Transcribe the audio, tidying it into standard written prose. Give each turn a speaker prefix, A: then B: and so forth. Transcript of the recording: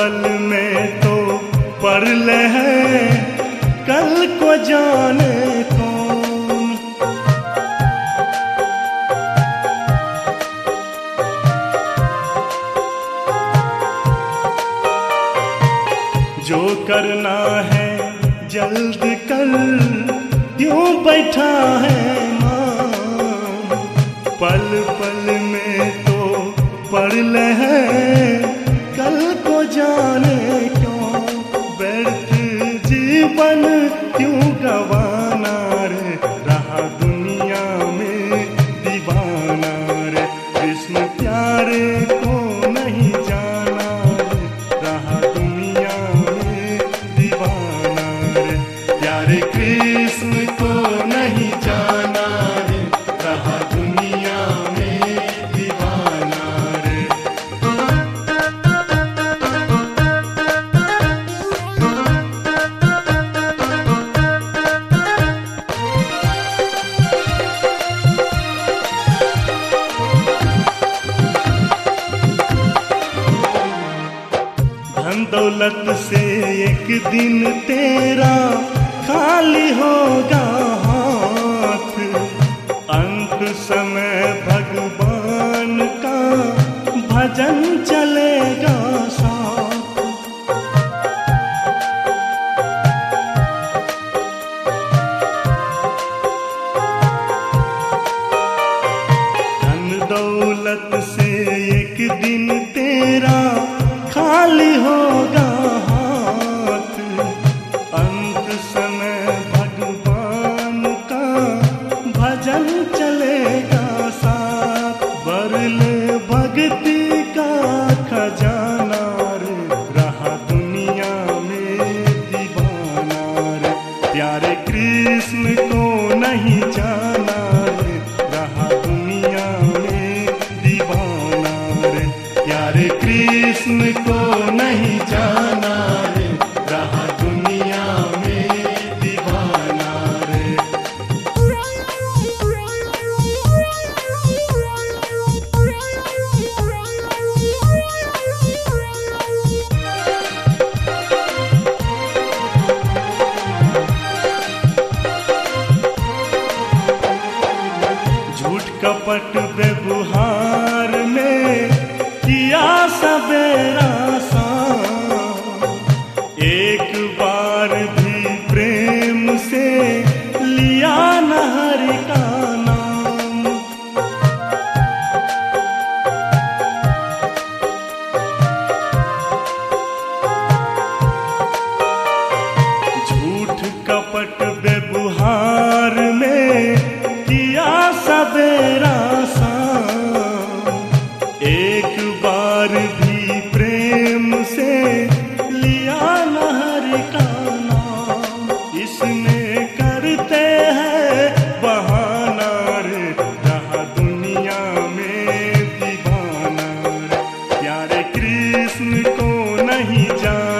A: पल में तो पढ़ ले है, कल को जाने कौन। जो करना है जल्द कर, क्यों बैठा है मान। पल पल में तो पढ़ ले है, कल को जाने क्यों। व्यर्थ जीवन क्यों गवाना रे, रहा दुनिया में दीवाना रे। कृष्ण प्यारे को नहीं जाना रे, रहा दुनिया में दीवाना रे। प्यारे कृष्ण को नहीं जाना रे, रहा दुनिया में दीवाना रे। धन दौलत से एक दिन तेरा खाली होगा हाथ। अंत समय भगवान का भजन चलेगा साथ। धन दौलत से एक दिन तेरा खाली होगा हाथ। अंत समय भगवान का भजन चलेगा साथ। बरले भक्ति का खजाना रे, रहा दुनिया में दीवाना रे। प्यारे कृष्ण को नहीं जाना रे, रहा दुनिया में दीवाना रे। प्यारे कृष्ण को नहीं जाना रे, रहा दुनिया में दीवाना रे। झूठ कपट व्यवहार में किया सवेरा सा। एक बार भी प्रेम से लिया न हरि का नाम। झूठ कपट व्यवहार में किया सवेरा सा। एक बार भी प्रेम से लिया न हरि का नाम। इसमें करते हैं बहाना रे, रहा दुनिया में दीवाना रे। प्यारे कृष्ण को नहीं जाना